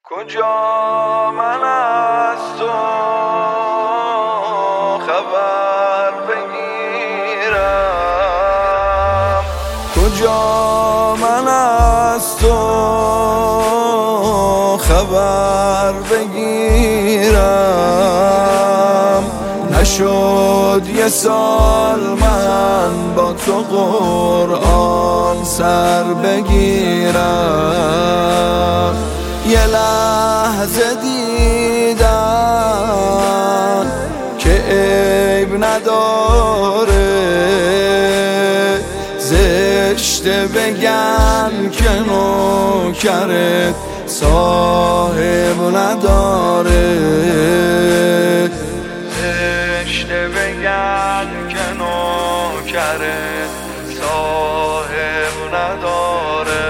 کجا من از تو خبر بگیرم، کجا من از تو خبر بگیرم. نشد یه سال من با تو قرآن سر بگیرم، یه لحظه دیدم که عیب نداره، زشته بگن که نوکرت صاحب نداره، زشته بگن که نوکرت صاحب نداره.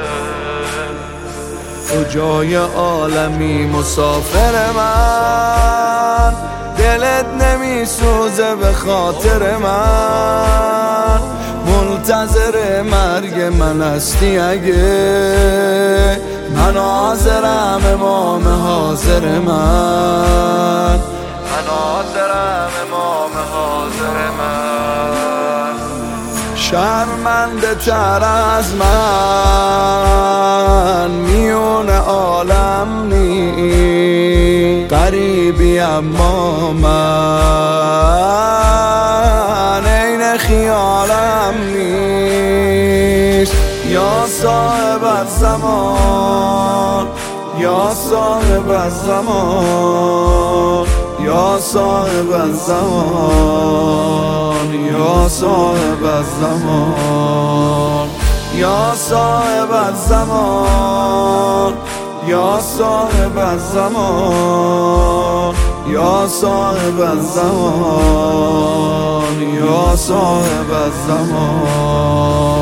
کجای عالمی مسافر من، دلت نمیسوزه به خاطر من، منتظر مرگ من هستی اگه من حاضرم امام حاضر من، من حاضرم امام حاضر من. شرمنده تر از من میون عالم نی، غریبی اما من عین خیالم نیست. یا صاحب الزمان، یا صاحب الزمان، یا صاحب الزمان، یا صاحب الزمان، یا صاحب الزمان، یا صاحب الزمان، یا صاحب الزمان، یا صاحب الزمان.